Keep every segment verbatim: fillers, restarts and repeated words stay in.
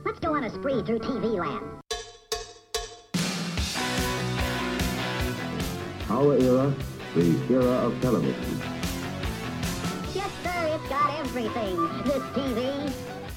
Let's go on a spree through T V land. Our era, the era of television. Yes, sir, it's got everything. This T V.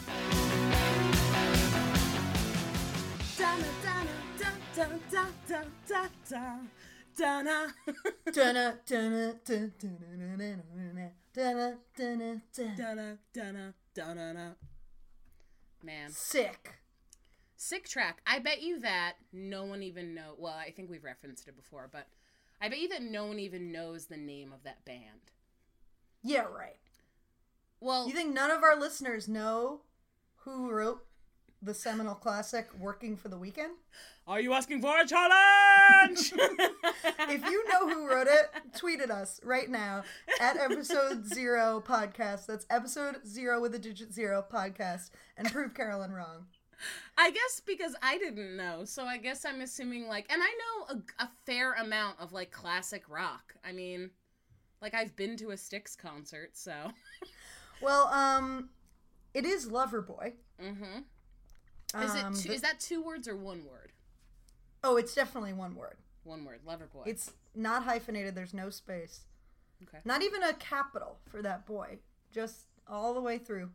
Donna, Donna, Donna, Donna, Donna, Donna, Donna, Dun-na, dun-na, dun, dun-na-na-na-na-na, dun-na, dun-na, dun. Donna, Donna, Donna, Donna. Man. Sick. Sick track. I bet you that no one even know. Well, I think we've referenced it before, but I bet you that no one even knows the name of that band. Yeah, right. Well, You think none of our listeners know who wrote the seminal classic Working for the Weekend? are you asking for a challenge? If you know who wrote it, tweet at us right now at episode zero podcast. That's episode zero with a digit zero podcast, and prove Carolyn wrong. I guess because I didn't know, so I guess I'm assuming, like, and I know a, a fair amount of, like, classic rock. I mean, like, I've been to a Styx concert, so. Well, um, it is Loverboy. Mm-hmm. Is Um, it? Two, the- is that two words or one word? Oh, it's definitely one word. One word. Loverboy. It's not hyphenated. There's no space. Okay. Not even a capital for that boy. Just all the way through.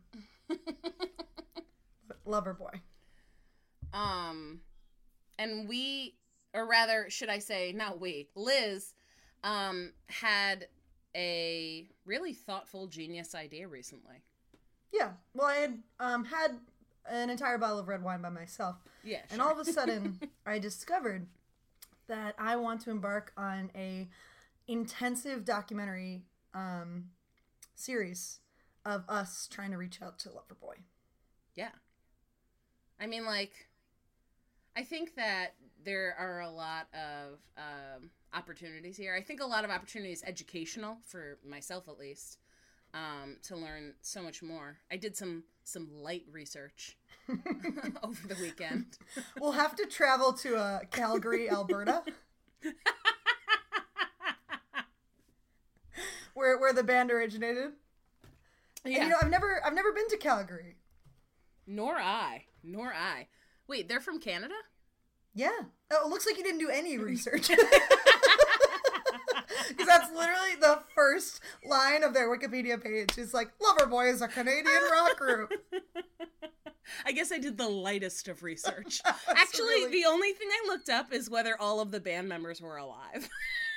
Loverboy. Um, and we, or rather, should I say, not we, Liz, um, had a really thoughtful, genius idea recently. Yeah. Well, I had um, had an entire bottle of red wine by myself. Yeah, And sure. all of a sudden, I discovered that I want to embark on a intensive documentary um, series of us trying to reach out to Loverboy. Yeah. I mean, like, I think that there are a lot of um, opportunities here. I think a lot of opportunities educational, for myself at least, um, to learn so much more. I did some, some light research over the weekend. We'll have to travel to uh, Calgary, Alberta, where where the band originated. Yeah. And, you know, I've never I've never been to Calgary. Nor I. Nor I. Wait, they're from Canada? Yeah. Oh, it looks like you didn't do any research. Because that's literally the first line of their Wikipedia page. It's like, Loverboy is a Canadian rock group. I guess I did the lightest of research. That's Actually, really- the only thing I looked up is whether all of the band members were alive.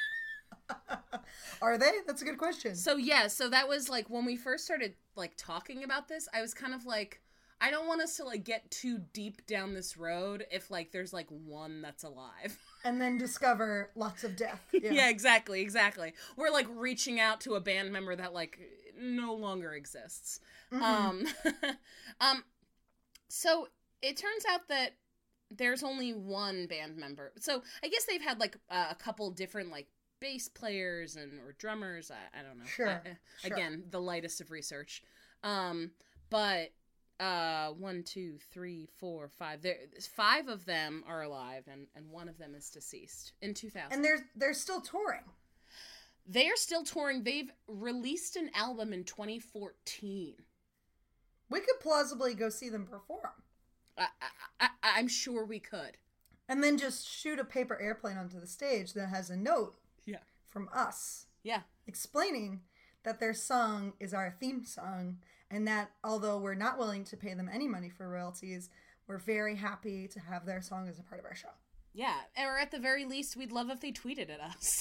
Are they? That's a good question. So yeah, so that was like when we first started like talking about this, I was kind of like, I don't want us to like get too deep down this road if like there's like one that's alive. And then discover lots of death. Yeah, Yeah. exactly, exactly. We're like reaching out to a band member that like no longer exists. Mhm. Um um so it turns out that there's only one band member. So I guess they've had like uh, a couple different like bass players and or drummers. I, I don't know. Sure, I- uh, sure. Again, the lightest of research. Um, but uh, one, two, three, four, five. There, five of them are alive, and, and one of them is deceased in two thousand. And they're they're still touring. They're still touring. They've released an album in twenty fourteen. We could plausibly go see them perform. I, I, I, I'm sure we could. And then just shoot a paper airplane onto the stage that has a note Yeah. from us Yeah. explaining that their song is our theme song, and that although we're not willing to pay them any money for royalties, we're very happy to have their song as a part of our show. Yeah. Or at the very least, we'd love if they tweeted at us.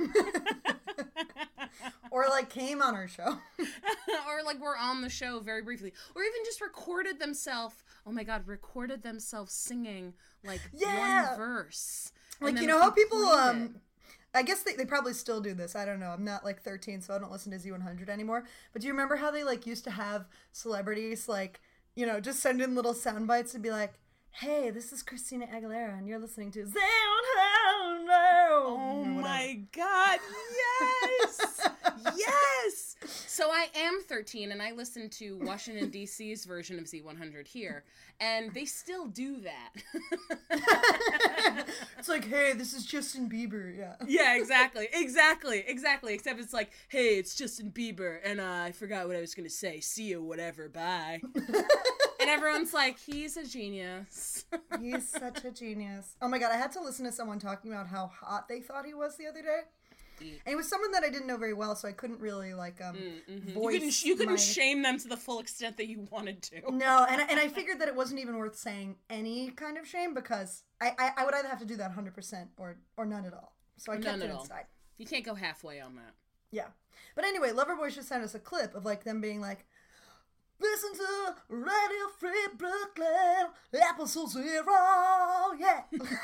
Or like came on our show. Or like we're on the show very briefly. Or even just recorded themselves. Oh my God, recorded themselves singing like Yeah. one verse. And Like, then you know how we people, played um, it. I guess they, they probably still do this. I don't know. I'm not like thirteen, so I don't listen to Z one hundred anymore. But do you remember how they like used to have celebrities like, you know, just send in little sound bites and be like, hey, this is Christina Aguilera and you're listening to Z one hundred. Oh my God, yes! Yes! So I am thirteen and I listen to Washington, D C's version of Z one hundred here, and they still do that. It's like, hey, this is Justin Bieber. Yeah. Yeah, exactly, exactly, exactly. Except it's like, hey, it's Justin Bieber, and uh, I forgot what I was gonna say. See you, whatever, bye. And everyone's like, he's a genius. He's such a genius. Oh my god, I had to listen to someone talking about how hot they thought he was the other day. And it was someone that I didn't know very well, so I couldn't really, like, um, mm-hmm. voice You couldn't, you couldn't my... shame them to the full extent that you wanted to. No, and, and I figured that it wasn't even worth saying any kind of shame, because I, I, I would either have to do that one hundred percent or, or none at all. So I kept it inside. You can't go halfway on that. Yeah. But anyway, Loverboy should send us a clip of, like, them being like, listen to Radio Free Brooklyn, episode zero, yeah.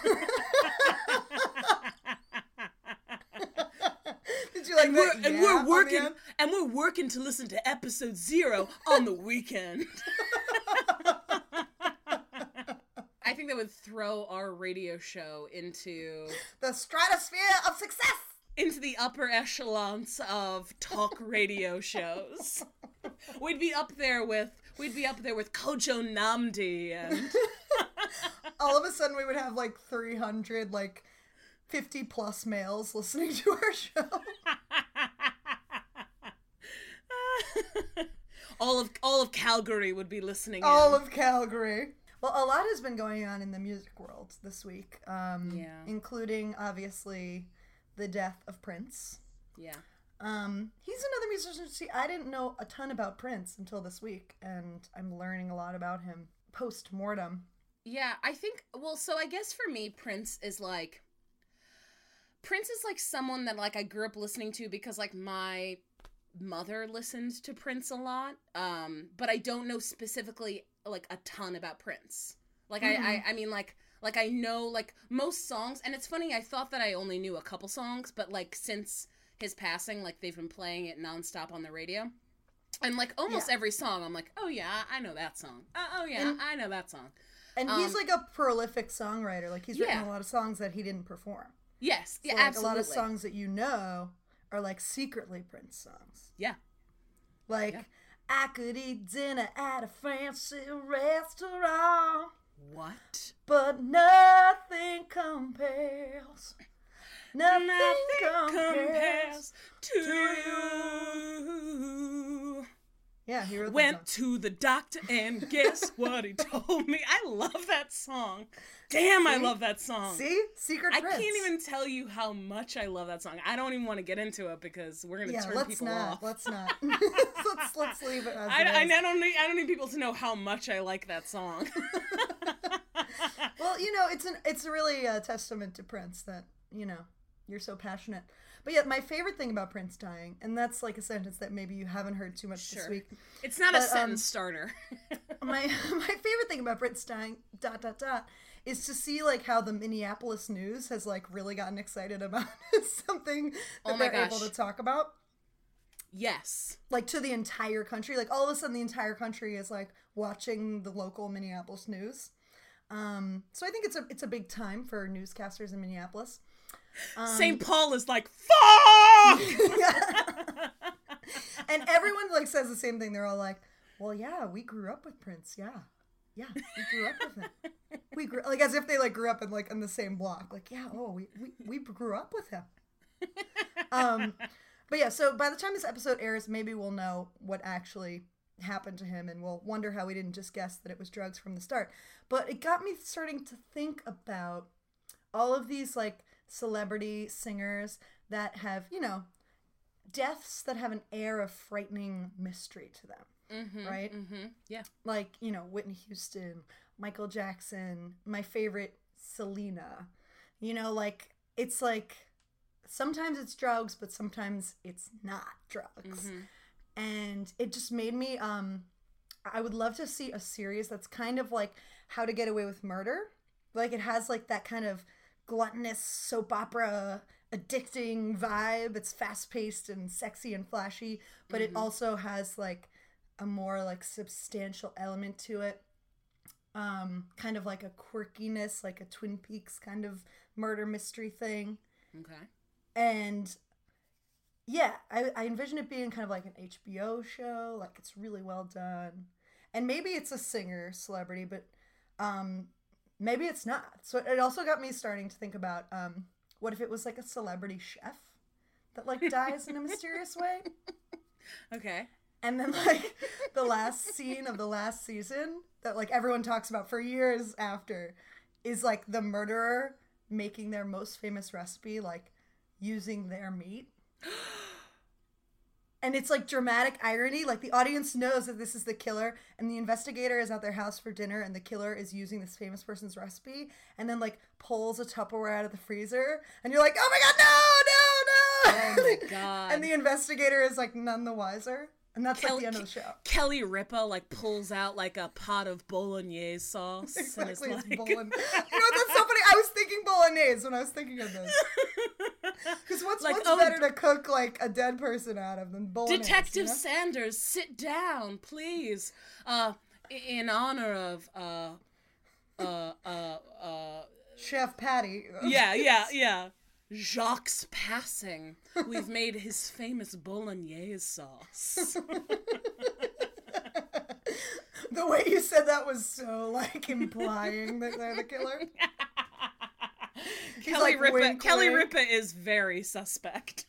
Did you like and that? We're, and yeah, we're working, and we're working to listen to episode zero on the weekend. I think that would throw our radio show into the stratosphere of success, into the upper echelons of talk radio shows. We'd be up there with we'd be up there with Kojo Namdi, and all of a sudden we would have like three hundred like fifty plus males listening to our show. all of all of Calgary would be listening. All in. of Calgary. Well, a lot has been going on in the music world this week, um, yeah. including obviously the death of Prince. Yeah. Um, he's another musician. See, I didn't know a ton about Prince until this week, and I'm learning a lot about him post-mortem. Yeah, I think, well, so I guess for me, Prince is like, Prince is like someone that, like, I grew up listening to because, like, my mother listened to Prince a lot, um, but I don't know specifically, like, a ton about Prince. Like, mm-hmm. I, I, I mean, like, like, I know, like, most songs, and it's funny, I thought that I only knew a couple songs, but, like, since his passing, like, they've been playing it nonstop on the radio, and, like, almost yeah. every song, I'm like, oh, yeah, I know that song. Uh, oh, yeah, and, I know that song. And um, he's, like, a prolific songwriter. Like, he's written yeah. a lot of songs that he didn't perform. Yes, so, yeah, like, absolutely. a lot of songs that you know are, like, secretly Prince songs. Yeah. Like, yeah. I could eat dinner at a fancy restaurant. What? But nothing compares. Nothing, nothing compares, compares to, to you. Yeah, he wrote Went that song. to the doctor and guess what he told me? I love that song. Damn, See? I love that song. See? Secret I Prince. can't even tell you how much I love that song. I don't even want to get into it because we're gonna yeah, turn let's people not, off. Let's not. let's let's leave it as I, it I, is. I don't need I don't need people to know how much I like that song. Well, you know, it's an it's really a testament to Prince that, you know, you're so passionate. But yeah, my favorite thing about Prince dying, and that's like a sentence that maybe you haven't heard too much Sure. this week. It's not but, a sentence um, starter. my my favorite thing about Prince dying, dot dot dot, is to see like how the Minneapolis News has like really gotten excited about something that Oh my they're gosh. able to talk about. Yes. Like to the entire country. Like all of a sudden the entire country is like watching the local Minneapolis news. Um, so I think it's a it's a big time for newscasters in Minneapolis. Um, Saint Paul is like, fuck! And everyone like says the same thing. They're all like, well, yeah, we grew up with Prince. Yeah. Yeah, we grew up with him. We grew like as if they like grew up in like in the same block. Like, yeah, oh, we we, we grew up with him. Um, but yeah, so by the time this episode airs, maybe we'll know what actually happened to him, and we'll wonder how we didn't just guess that it was drugs from the start. But it got me starting to think about all of these like celebrity singers that have, you know, deaths that have an air of frightening mystery to them. Mm-hmm, right? Mm-hmm. Yeah. Like, you know, Whitney Houston, Michael Jackson, my favorite, Selena. You know, like, it's like, sometimes it's drugs, but sometimes it's not drugs. Mm-hmm. And it just made me, um, I would love to see a series that's kind of like How to Get Away with Murder. Like, it has, like, that kind of gluttonous soap opera addicting vibe. It's fast-paced and sexy and flashy, but mm-hmm. it also has, like, a more like substantial element to it, um, kind of like a quirkiness, like a Twin Peaks kind of murder mystery thing. Okay. And yeah, I, I envision it being kind of like an H B O show, like it's really well done. And maybe it's a singer celebrity, but um, maybe it's not. So it also got me starting to think about um, what if it was like a celebrity chef that like dies in a mysterious way? Okay. And then, like, the last scene of the last season that like everyone talks about for years after is like the murderer making their most famous recipe, like using their meat. And it's like dramatic irony. Like the audience knows that this is the killer, and the investigator is at their house for dinner, and the killer is using this famous person's recipe, and then like pulls a Tupperware out of the freezer, and you're like, oh my god, no, no, no! Oh my god! And the investigator is like none the wiser, and that's Kelly, like the end of the show. Kelly Ripa like pulls out like a pot of bolognese sauce. Exactly, and it's like... bolognese. You know what? That's so funny. I was thinking bolognese when I was thinking of this. Because what's, like, what's oh, better to cook like a dead person out of than bolognese? Detective you know? Sanders, sit down, please. Uh, in honor of uh, uh, uh, uh. Chef Patty. Yeah, yeah, yeah. Jacques' passing. We've made his famous bolognese sauce. The way you said that was so like implying that they're the killer. He's Kelly like, Ripa. wink, Kelly wink. Ripa is very suspect.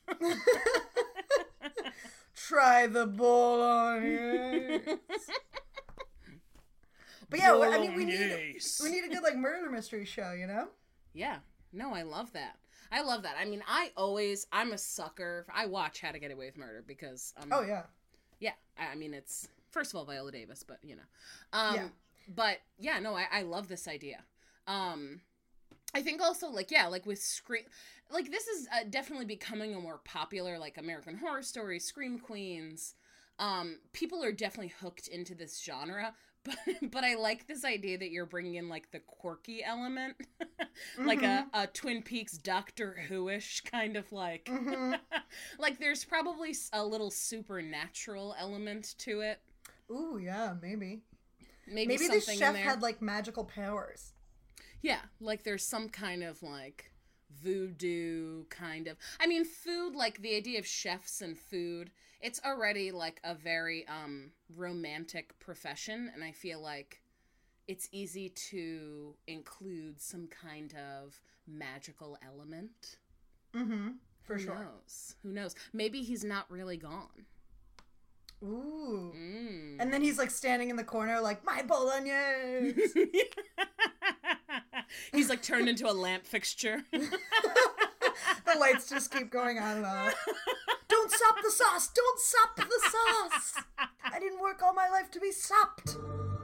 Try the bolognese. But yeah, I mean, we need Bolognese. we need a good like murder mystery show, you know? Yeah. No, I love that. I love that. I mean, I always, I'm a sucker. I watch How to Get Away with Murder because, um, Oh yeah. yeah, I I mean, it's, first of all, Viola Davis, but, you know. Um, Yeah. But, yeah, no, I, I love this idea. Um, I think also, like, yeah, like with Scream, like, this is uh, definitely becoming a more popular, like, American Horror Story, Scream Queens. Um, people are definitely hooked into this genre, but, but I like this idea that you're bringing in, like, the quirky element. Like Mhm. a, a Twin Peaks Doctor Who-ish kind of, like... Mhm. Like, there's probably s- a little supernatural element to it. Ooh, yeah, maybe. Maybe, Maybe something this in chef there. had like magical powers. Yeah, like there's some kind of like voodoo kind of. I mean, food, like the idea of chefs and food, it's already like a very um romantic profession, and I feel like it's easy to include some kind of magical element. Mm-hmm. For Who sure. knows? Who knows? Maybe he's not really gone. Ooh. Mm. And then he's like standing in the corner like, my bolognese! He's like turned into a lamp fixture. The lights just keep going on and on. Don't sop the sauce! Don't sop the sauce! I didn't work all my life to be sopped!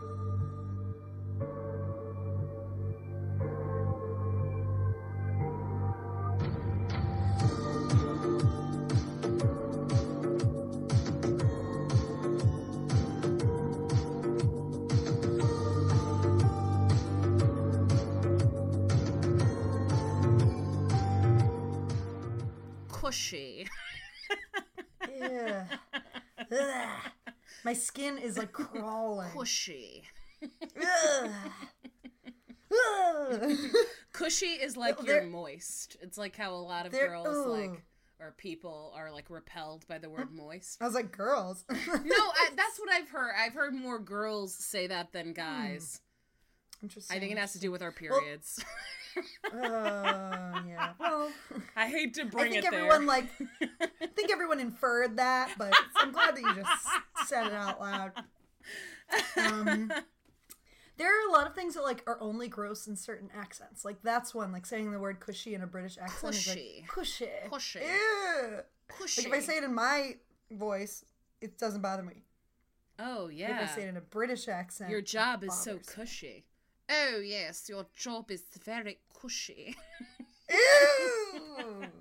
Cushy. Yeah. Ugh. My skin is like crawling. Cushy. Ugh. Ugh. Cushy is like No, you're they're- moist. It's like how a lot of they're- girls ooh. like or people are like repelled by the word moist. I was like, girls. No, I, that's what I've heard. I've heard more girls say that than guys. Interesting. I think it has to do with our periods. Uh, yeah. Well, I hate to I bring think it everyone there. like, I think everyone inferred that, but I'm glad that you just said it out loud. Um, there are a lot of things that like are only gross in certain accents. Like that's one, like saying the word cushy in a British accent is Cushy. like cushy. Cushy. Ew. Cushy. Like if I say it in my voice, it doesn't bother me. Oh If yeah. I say it in a British accent, Your job is so bothers me. cushy. Oh yes, your job is very cushy. Ew!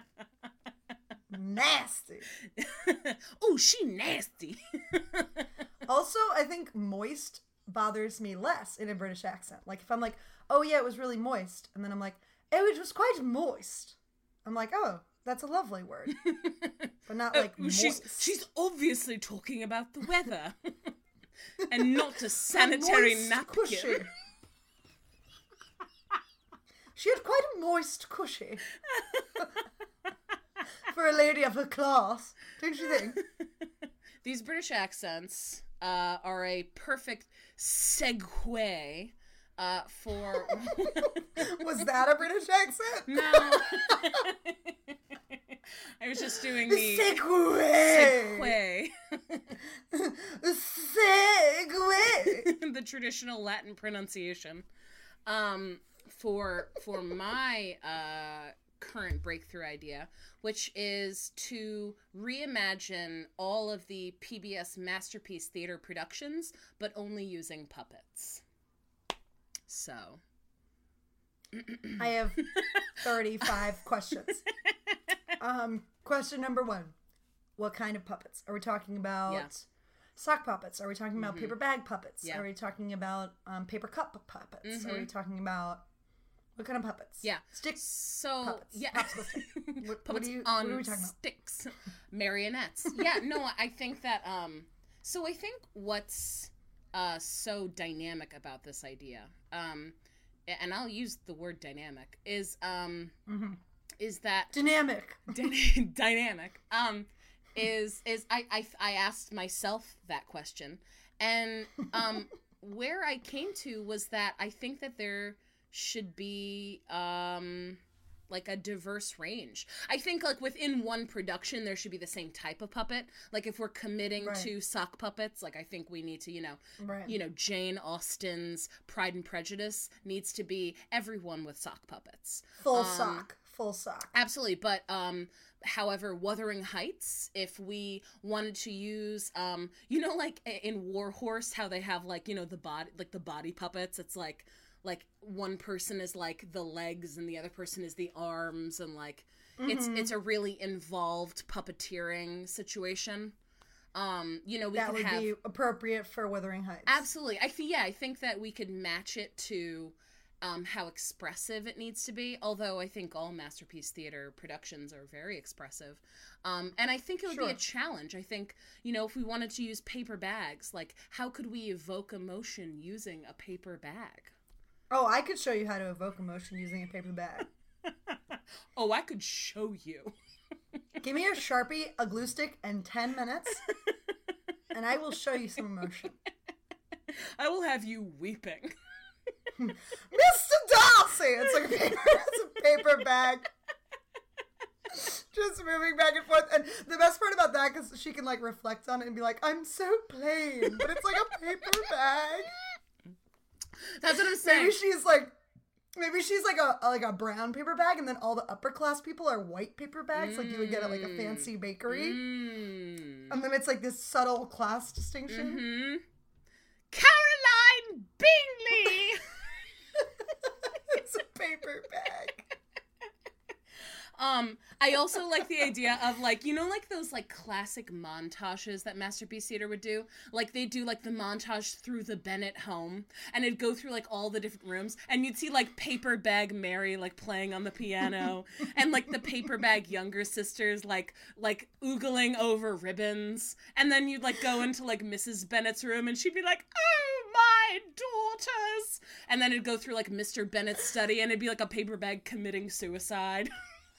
Nasty. Oh, she nasty. Also, I think moist bothers me less in a British accent. Like if I'm like, oh yeah, it was really moist, and then I'm like, oh, it was quite moist. I'm like, oh, that's a lovely word, but not like Oh, moist. she's she's obviously talking about the weather, and not a sanitary Moist napkin. cushy. She had quite a moist cushy for a lady of her class, don't you think? These British accents uh, are a perfect segue uh, for Was that a British accent? no. I was just doing the Segue. segue. Segue. The traditional Latin pronunciation. Um, for for my uh, current breakthrough idea, which is to reimagine all of the P B S Masterpiece Theater productions, but only using puppets. So... I have thirty-five questions. Um, question number one. What kind of puppets? Are we talking about Yeah. sock puppets? Are we talking about Mhm. paper bag puppets? Yeah. Are we talking about um, paper cup puppets? Are we Mhm. talking about what kind of puppets? Yeah. Stick So puppets. yeah, Popsicle stick. What, what, puppets do you, on what are we talking about? sticks, marionettes. Yeah, no, I think that. Um, so I think what's uh so dynamic about this idea, um, and I'll use the word dynamic, is um, Mm-hmm. is that Dynamic. dy- dynamic um is is I, I I asked myself that question, and um where I came to was that I think that there should be um like a diverse range. I think like within one production there should be the same type of puppet. Like if we're committing Right. to sock puppets, like I think we need to, you know, Right. you know, Jane Austen's Pride and Prejudice needs to be everyone with sock puppets. Full um, sock. Full sock. Absolutely, but um however, Wuthering Heights, if we wanted to use um you know, like in War Horse how they have like, you know, the body, like the body puppets, it's like like one person is like the legs and the other person is the arms, and like it's Mhm. it's a really involved puppeteering situation. Um you know, we That could would have be appropriate for Wuthering Heights. absolutely. I think yeah, I think that we could match it to um, how expressive it needs to be. Although I think all Masterpiece Theater productions are very expressive, um, and I think it would be Sure. a challenge. I think, you know, if we wanted to use paper bags, like how could we evoke emotion using a paper bag? Oh, I could show you how to evoke emotion using a paper bag. Oh, I could show you. Give me a Sharpie, a glue stick, and ten minutes, and I will show you some emotion. I will have you weeping. Mister Darcy! It's like a paper, it's a paper bag. Just moving back and forth. And the best part about that, because she can like reflect on it and be like, I'm so plain, but it's like a paper bag. That's what I'm saying. Maybe she's like, maybe she's like a like a brown paper bag, and then all the upper class people are white paper bags, like you would get at like a fancy bakery. Mm. And then it's like this subtle class distinction. Mm-hmm. Caroline Bingley! It's a paper bag. Um, I also like the idea of like, you know, like those like classic montages that Masterpiece Theater would do? Like they do like the montage through the Bennett home, and it'd go through like all the different rooms, and you'd see like paper bag Mary like playing on the piano, and like the paper bag younger sisters like like oogling over ribbons, and then you'd like go into like Missus Bennett's room, and she'd be like, oh my daughters, and then it'd go through like Mister Bennett's study, and it'd be like a paper bag committing suicide.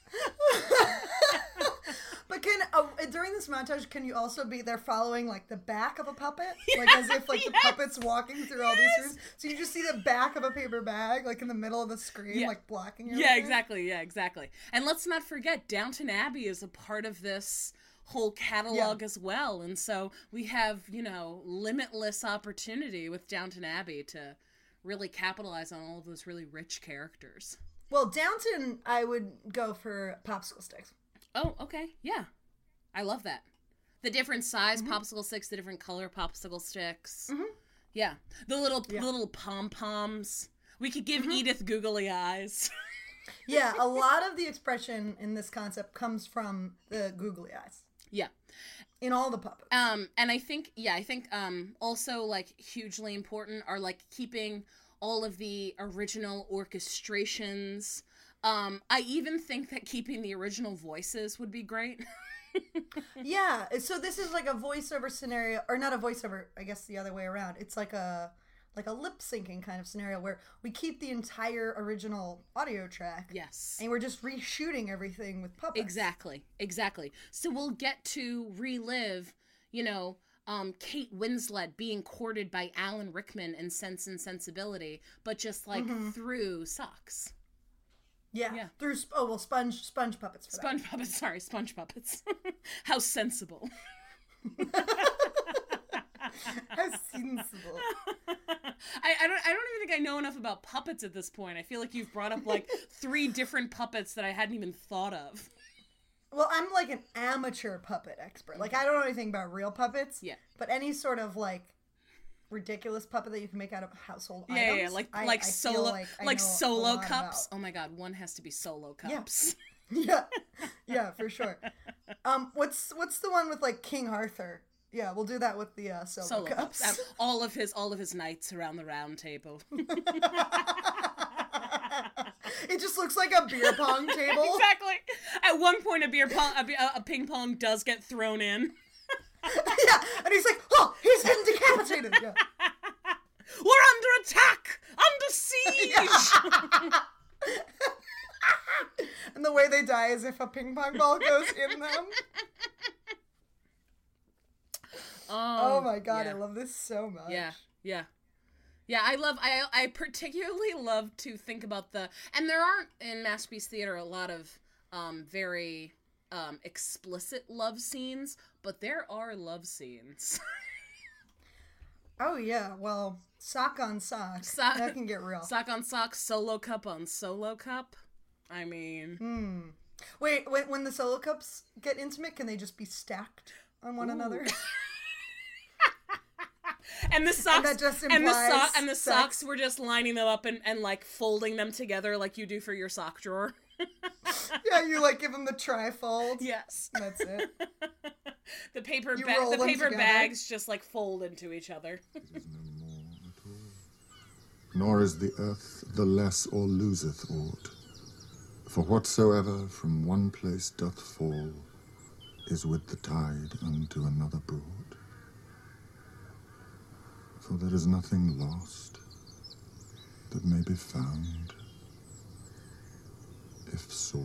But can uh, during this montage, can you also be there following like the back of a puppet, like as if like the yes. puppet's walking through all these rooms? So you just see the back of a paper bag, like in the middle of the screen, Yeah. like blocking. Yeah, everything? exactly. Yeah, exactly. And let's not forget, Downton Abbey is a part of this whole catalog Yeah. as well. And so we have, you know, limitless opportunity with Downton Abbey to really capitalize on all of those really rich characters. Well, Downton, I would go for popsicle sticks. Oh, okay. Yeah. I love that. The different size Mm-hmm. popsicle sticks, the different color popsicle sticks. Mhm. Yeah. The little Yeah. the little pom-poms. We could give Mm-hmm. Edith googly eyes. Yeah, a lot of the expression in this concept comes from the googly eyes Yeah. in all the puppets. Um, and I think, yeah, I think um, also, like, hugely important are, like, keeping all of the original orchestrations. Um, I even think that keeping the original voices would be great. Yeah, so this is like a voiceover scenario, or not a voiceover, I guess the other way around. It's like a like a lip syncing kind of scenario where we keep the entire original audio track. Yes. And we're just reshooting everything with puppets. Exactly. Exactly. So we'll get to relive, you know, um, Kate Winslet being courted by Alan Rickman in Sense and Sensibility, but just like Mhm. through socks. Yeah. Yeah. Through sp- oh well, sponge sponge puppets for Sponge puppets. Sorry, sponge puppets. How sensible. that. How sensible. I, I don't I don't even think I know enough about puppets at this point. I feel like you've brought up like three different puppets that I hadn't even thought of. Well, I'm like an amateur puppet expert. Like I don't know anything about real puppets. Yeah. But any sort of like ridiculous puppet that you can make out of household Yeah, items. yeah, yeah. like I, like I feel solo like, I like know a solo lot cups. about. Oh my god, one has to be solo Yeah. cups. Yeah, yeah, for sure. Um, what's what's the one with like King Arthur? Yeah, we'll do that with the uh, solo, Solo cups. cups. Um, all of his all of his knights around the round table. It just looks like a beer pong table. Exactly. At one point, a beer pong, a, be- a ping pong does get thrown in. Yeah, and he's like, oh, he's been decapitated. Yeah. We're under attack, under siege. And the way they die is if a ping pong ball goes in them. Oh my god, yeah. I love this so much. Yeah, yeah. Yeah, I love, I I particularly love to think about the, and there aren't in Masterpiece Theater a lot of um, very um, explicit love scenes, but there are love scenes. Oh yeah, well, sock on sock. So- that can get real. Sock on sock, solo cup on solo cup. I mean... Hmm. Wait, when, when the solo cups get intimate, can they just be stacked on one Ooh. another? And the socks, that just and the implies so- and the sex. socks, were just lining them up and, and like folding them together like you do for your sock drawer. Yeah, you like give them the trifold. Yes. That's it. The paper You ba- roll the them paper together. bags just like fold into each other. Nor is the earth the less or loseth aught. For whatsoever from one place doth fall is with the tide unto another brought. For there is nothing lost that may be found if sought.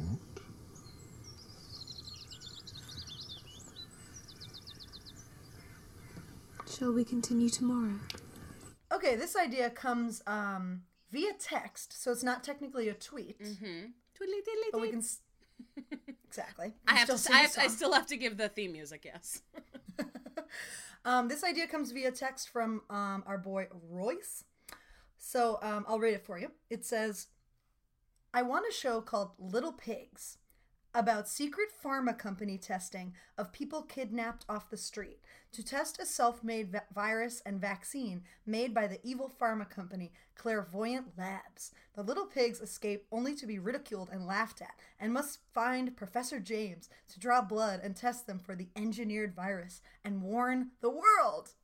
Shall we continue tomorrow? Okay, this idea comes um, via text, so it's not technically a tweet. Mm-hmm. Twiddly diddly But we dee. can... S- exactly. I We have still to. sing I, the have, I song. still have to give the theme music. Yes. Um, this idea comes via text from um, our boy Royce. So um, I'll read it for you. It says, I want a show called Little Pigs about secret pharma company testing of people kidnapped off the street to test a self-made va- virus and vaccine made by the evil pharma company Clairvoyant Labs. The little pigs escape only to be ridiculed and laughed at and must find Professor James to draw blood and test them for the engineered virus and warn the world.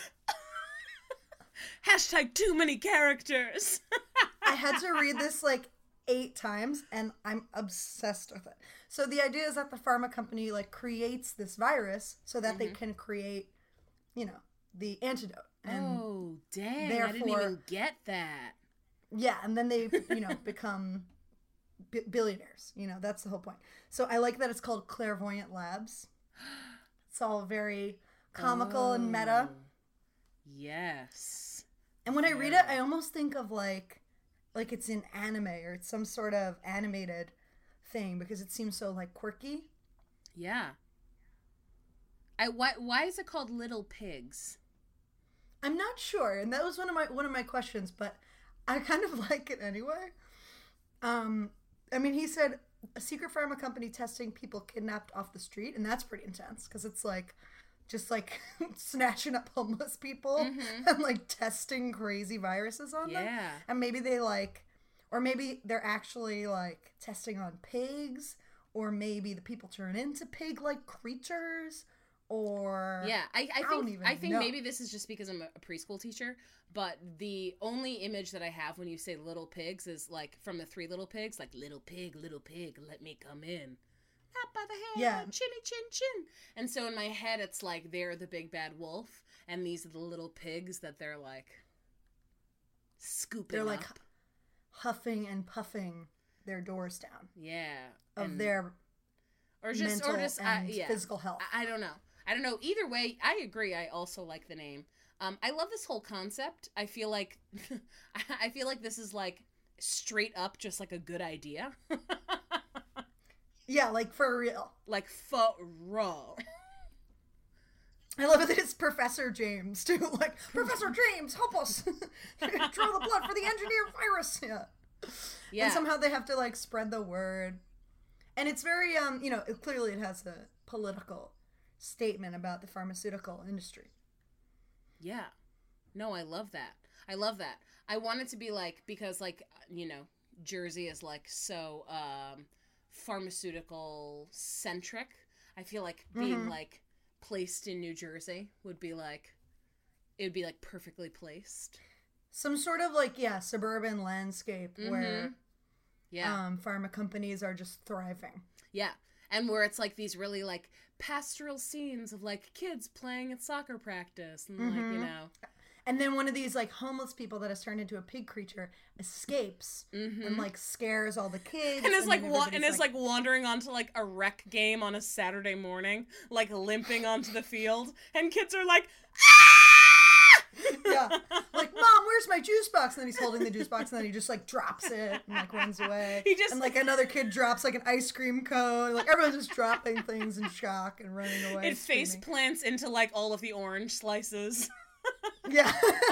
Hashtag too many characters. I had to read this like eight times and I'm obsessed with it. So the idea is that the pharma company like creates this virus so that they can create, you know, the antidote. And Oh, dang. I didn't therefore- even get that. yeah, and then they, you know, become bi- billionaires. You know, that's the whole point. So I like that it's called Clairvoyant Labs. It's all very comical and meta. Oh, yes. And when I read it, I almost think of like like it's in anime or it's some sort of animated thing because it seems so like quirky. Yeah. I why why is it called Little Pigs? I'm not sure, and that was one of my one of my questions, but I kind of like it anyway. Um, I mean, he said a secret pharma company testing people kidnapped off the street, and that's pretty intense because it's like just like snatching up homeless people and like testing crazy viruses on them. Yeah. And maybe they like, or maybe they're actually like testing on pigs, or maybe the people turn into pig-like creatures, or Yeah, I, I I don't think even I think know. maybe this is just because I'm a, a preschool teacher, but the only image that I have when you say little pigs is like from the Three Little Pigs, like little pig, little pig, let me come in. Up by the hand, Yeah. chinny chin chin. And so in my head it's like they're the big bad wolf and these are the little pigs that they're like scooping they're like up. huffing and puffing their doors down Yeah. of and- their or just mental or just uh, and yeah. physical health. I, I don't know. I don't know. Either way, I agree. I also like the name. Um, I love this whole concept. I feel like I feel like this is like straight up just like a good idea. Yeah, like for real. Like for real. I love that it's Professor James too. Like, Professor James, help us draw the blood for the engineer virus. Yeah. Yeah. And somehow they have to like spread the word. And it's very um, you know, it, clearly it has a political statement about the pharmaceutical industry. Yeah. No, I love that. I love that. I want it to be like, because like, you know, Jersey is like so um pharmaceutical centric. I feel like being mm-hmm. like placed in New Jersey would be like, it would be like perfectly placed. Some sort of like, yeah, suburban landscape mm-hmm. where yeah. um, pharma companies are just thriving. Yeah. And where it's like these really like pastoral scenes of like kids playing at soccer practice and mm-hmm. like, you know. And then one of these like homeless people that has turned into a pig creature escapes mm-hmm. and like scares all the kids. And is like wa- and is like, like wandering onto like a rec game on a Saturday morning, like limping onto the field, and kids are like, ah! Yeah, like, Mom, where's my juice box? And then he's holding the juice box, and then he just like drops it and like runs away. He just and like another kid drops like an ice cream cone. Like everyone's just dropping things in shock and running away. It face plants into like all of the orange slices. Yeah.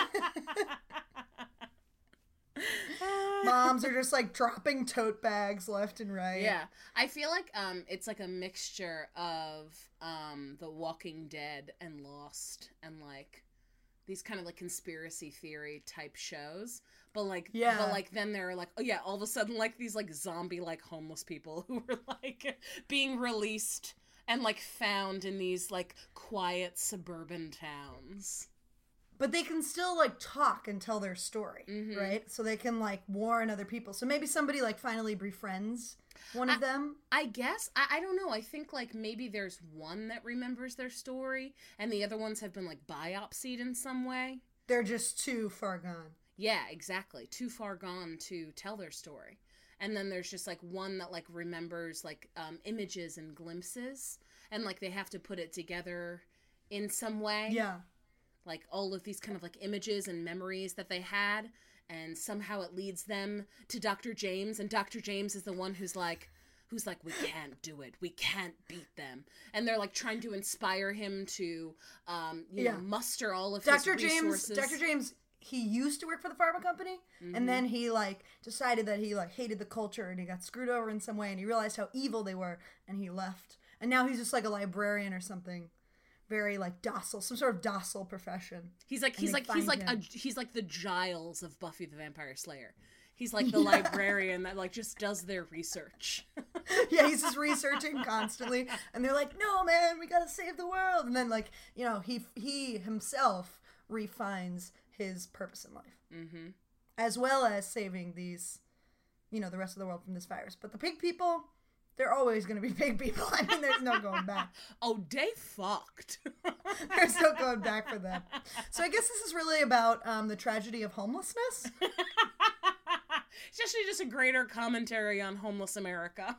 Moms are just like dropping tote bags left and right. Yeah. I feel like um it's like a mixture of um The Walking Dead and Lost and like these kind of like conspiracy theory type shows. But like yeah. but like then there are like, oh yeah, all of a sudden like these like zombie like homeless people who were like being released and like found in these like quiet suburban towns. But they can still, like, talk and tell their story, mm-hmm. right? So they can, like, warn other people. So maybe somebody, like, finally befriends one of I, them. I guess. I, I don't know. I think, like, maybe there's one that remembers their story, and the other ones have been, like, biopsied in some way. They're just too far gone. Yeah, exactly. Too far gone to tell their story. And then there's just, like, one that, like, remembers, like, um, images and glimpses, and, like, they have to put it together in some way. Yeah. Like all of these kind of like images and memories that they had, and somehow it leads them to Doctor James, and Doctor James is the one who's like who's like we can't do it, we can't beat them, and they're like trying to inspire him to um you yeah. know muster all of Doctor his resources. James Doctor James he used to work for the pharma company, mm-hmm. and then he like decided that he like hated the culture and he got screwed over in some way, and he realized how evil they were, and he left, and now he's just like a librarian or something. Very like docile, some sort of docile profession. He's like and he's like he's like him. a he's like the Giles of Buffy the Vampire Slayer. He's like the yeah. librarian that like just does their research. Yeah, he's just researching constantly, and they're like, "No, man, we gotta save the world." And then like you know he he himself refines his purpose in life, mm-hmm. as well as saving these, you know, the rest of the world from this virus. But the pig people. They're always going to be pig people. I mean, there's no going back. Oh, they fucked. There's no going back for them. So I guess this is really about um, the tragedy of homelessness. It's actually just a greater commentary on homeless America.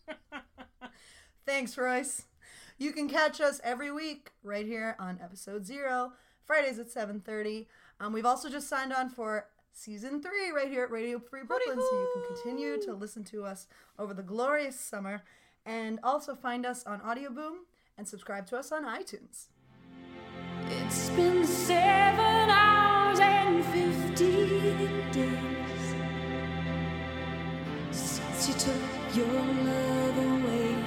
Thanks, Royce. You can catch us every week right here on Episode Zero, Fridays at seven thirty. Um, we've also just signed on for Season three right here at Radio Free Brooklyn, so you can continue to listen to us over the glorious summer, and also find us on Audio Boom and subscribe to us on iTunes. It's been seven hours and fifty days since you took your love away.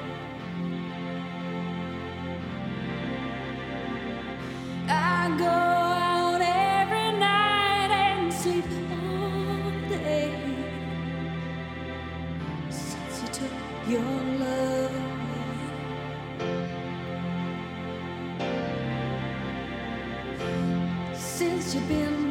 I go out every night and sleep all day since you took your love away. Since you've been